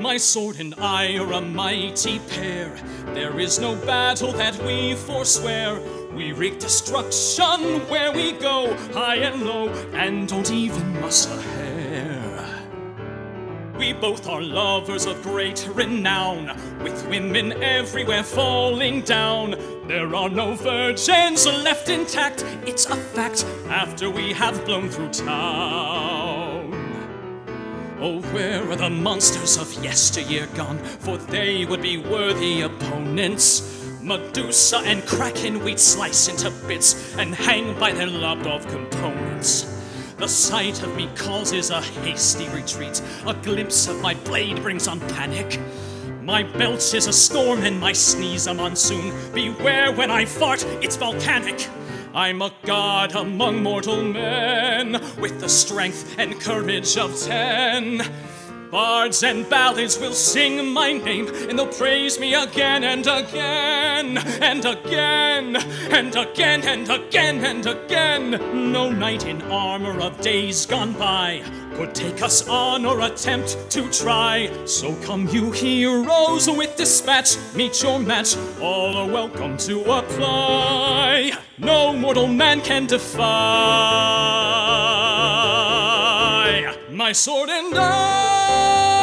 My sword and I are a mighty pair. There is no battle that we forswear. We wreak destruction where we go, high and low, and don't even muss a hair. We both are lovers of great renown, with women everywhere falling down. There are no virgins left intact, it's a fact, after we have blown through town. Oh, where are the monsters of yesteryear gone? For they would be worthy opponents. Medusa and Kraken we'd slice into bits and hang by their lopped-off components. The sight of me causes a hasty retreat. A glimpse of my blade brings on panic. My belch is a storm and my sneeze a monsoon. Beware when I fart, it's volcanic. I'm a god among mortal men, with the strength and courage of 10. Bards and ballads will sing my name, and they'll praise me again and again, and again, and again, and again, and again. No knight in armor of days gone by could take us on or attempt to try. So come you heroes with dispatch, meet your match, all are welcome to apply. No mortal man can defy my sword and I.